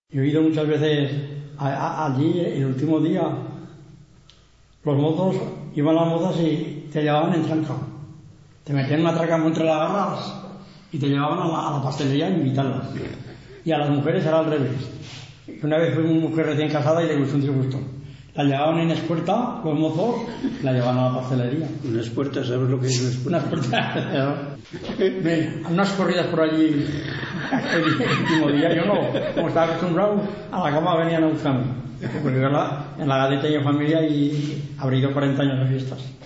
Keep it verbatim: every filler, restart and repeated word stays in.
He oído muchas veces a, a, allí, el último día, los mozos iban a las mozas y te llevaban en tranca. Te metían una traca entre las garras y te llevaban a la, a la pastelería a invitarlas. Y a las mujeres era al revés. Una vez fue una mujer recién casada y le gustó un disgusto. La llevaban en espuerta, los mozos, la llevaban a la pastelería. Una espuerta, ¿sabes lo que es una espuerta? Una espuerta. Ven, unas corridas por allí el último día. Yo no, como estaba acostumbrado, a la cama venían a buscarme. Porque yo en la, en la Galeta tenía familia y habré ido cuarenta años de fiestas.